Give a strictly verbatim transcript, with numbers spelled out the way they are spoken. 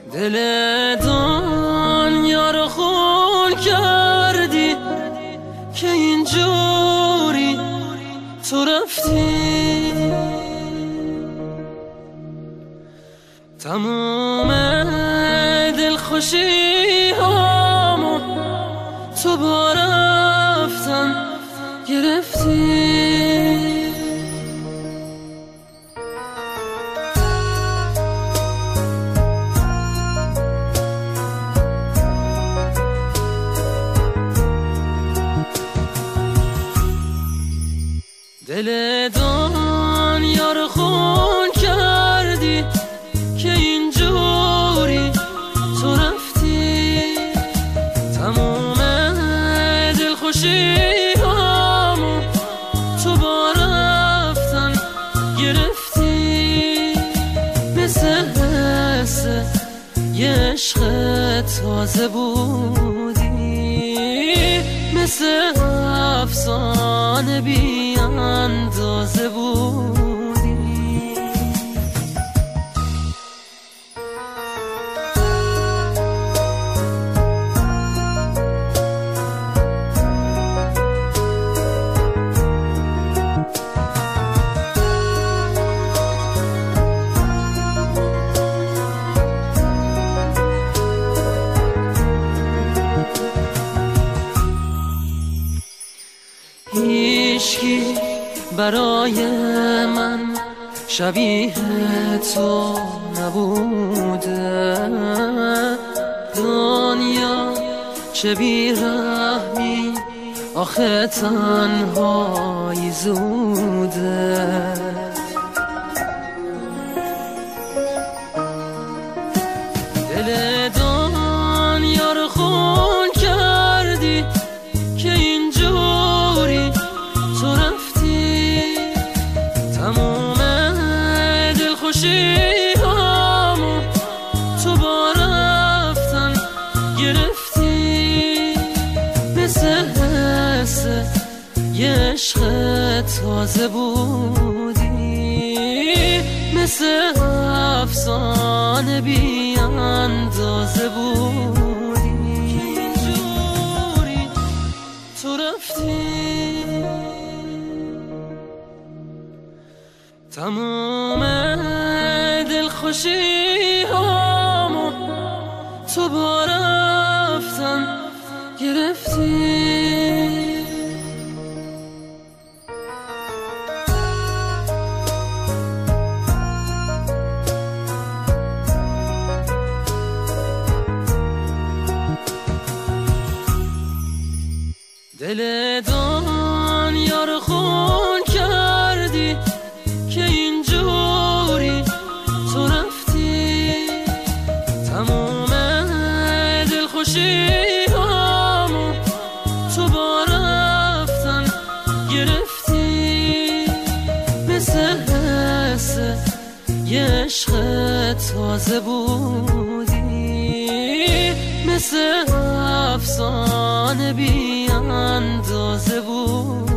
دل دنیا رو خون کردی که اینجوری تو رفتی، تموم دلخوشی هامو تو با رفتن گرفتی. دل دنیا رو خون کردی که اینجوری تو رفتی، تموم دلخوشی هامو تو با رفتن گرفتی. مثل حس یه عشق تازه بودی، مثل افسانه بی اندازه بودی. هیچکی برای من شبیه تو نبوده، دنیا چه بی‌رحمی آخه تنهایی زوده. دل دنیا رو خون کردی که اینجوری تو رفتی، تموم دلخوشی هامو تو با رفتن گرفتی. مثل حس یه عشق تازه بودی، مثل افسانه بی اندازه بودی. اینجوری تو رفتی، تموم دلخوشی هامو تو با رفتن گرفتی. دل دنیا رو خون کردی که اینجوری تو رفتی، تموم دلخوشی هامو تو با رفتن گرفتی. مثل حس یه عشق تازه بودی، مثل افسانه بی اندازه بود.